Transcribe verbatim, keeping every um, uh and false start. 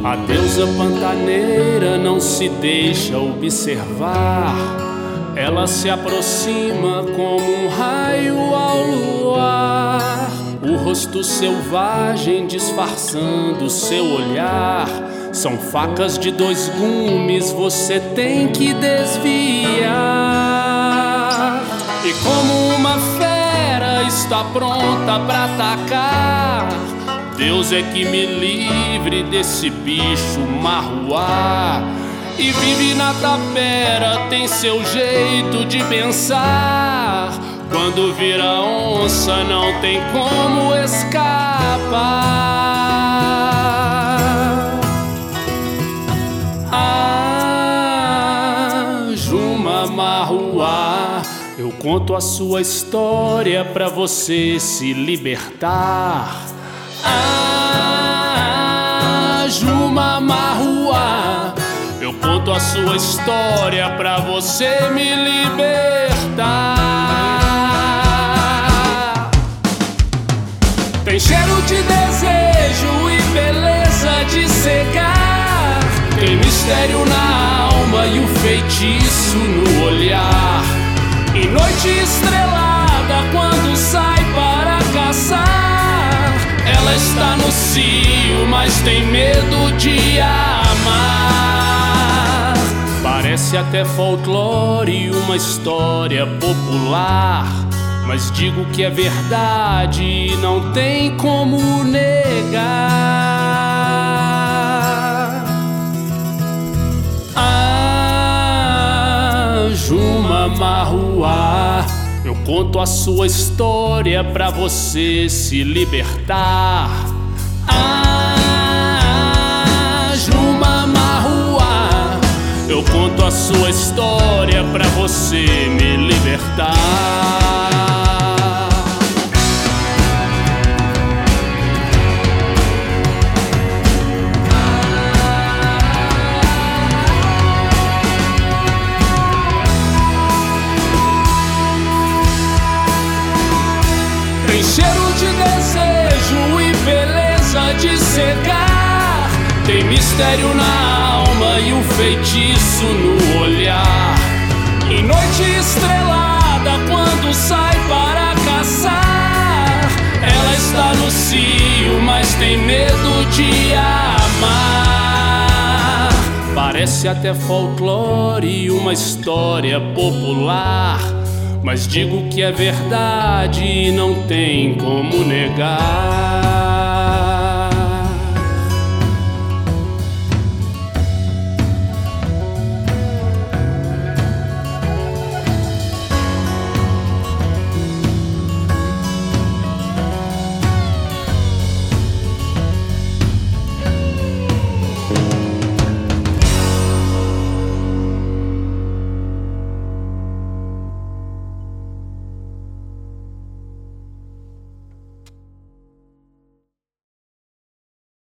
A deusa pantaneira não se deixa observar. Ela se aproxima como um raio ao luar. O rosto selvagem disfarçando seu olhar. São facas de dois gumes, você tem que desviar. E como uma fera está pronta pra atacar, Deus é que me livre desse bicho marruá. E vive na tapera, tem seu jeito de pensar. Quando vira onça não tem como escapar. Ah, Juma Marruá, eu conto a sua história pra você se libertar. Ah, Juma Marruá, eu conto a sua história pra você me libertar. Tem cheiro de desejo e beleza de cegar. Tem mistério na alma e o feitiço no olhar. Em noite estrelada, quando sai para caçar, ela está no cio, mas tem medo de amar. Parece até folclore, uma história popular, mas digo que é verdade e não tem como negar. Ah, Juma Marruá, eu conto a sua história pra você se libertar. Ah, Juma Marruá, eu conto a sua história pra você me libertar. Tem cheiro de desejo e beleza de cegar. Tem mistério na alma e um feitiço no olhar. Em noite estrelada, quando sai para caçar, ela está no cio, mas tem medo de amar. Parece até folclore, uma história popular, mas digo que é verdade e não tem como negar.